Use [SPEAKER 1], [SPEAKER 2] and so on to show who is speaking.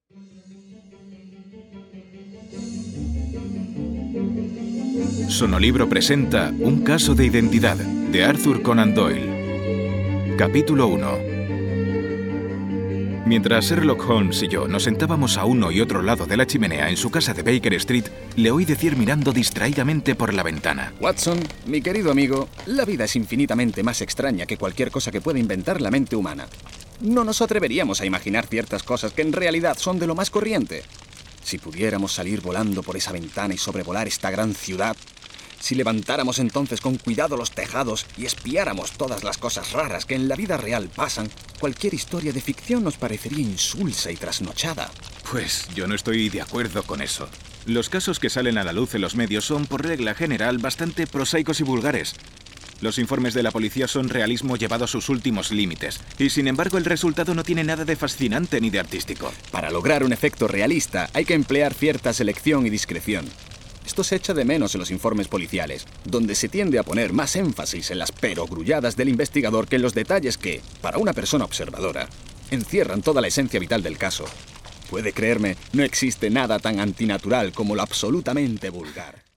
[SPEAKER 1] Sonolibro presenta Un caso de identidad, de Arthur Conan Doyle. Capítulo 1. Mientras Sherlock Holmes y yo nos sentábamos a uno y otro lado de la chimenea en su casa de Baker Street, le oí decir mirando distraídamente por la ventana:
[SPEAKER 2] Watson, mi querido amigo, la vida es infinitamente más extraña que cualquier cosa que pueda inventar la mente humana. No nos atreveríamos a imaginar ciertas cosas que en realidad son de lo más corriente. Si pudiéramos salir volando por esa ventana y sobrevolar esta gran ciudad, si levantáramos entonces con cuidado los tejados y espiáramos todas las cosas raras que en la vida real pasan, cualquier historia de ficción nos parecería insulsa y trasnochada.
[SPEAKER 1] Pues yo no estoy de acuerdo con eso. Los casos que salen a la luz en los medios son, por regla general, bastante prosaicos y vulgares. Los informes de la policía son realismo llevado a sus últimos límites, y sin embargo el resultado no tiene nada de fascinante ni de artístico.
[SPEAKER 2] Para lograr un efecto realista hay que emplear cierta selección y discreción. Esto se echa de menos en los informes policiales, donde se tiende a poner más énfasis en las perogrulladas del investigador que en los detalles que, para una persona observadora, encierran toda la esencia vital del caso. Puede creerme, no existe nada tan antinatural como lo absolutamente vulgar.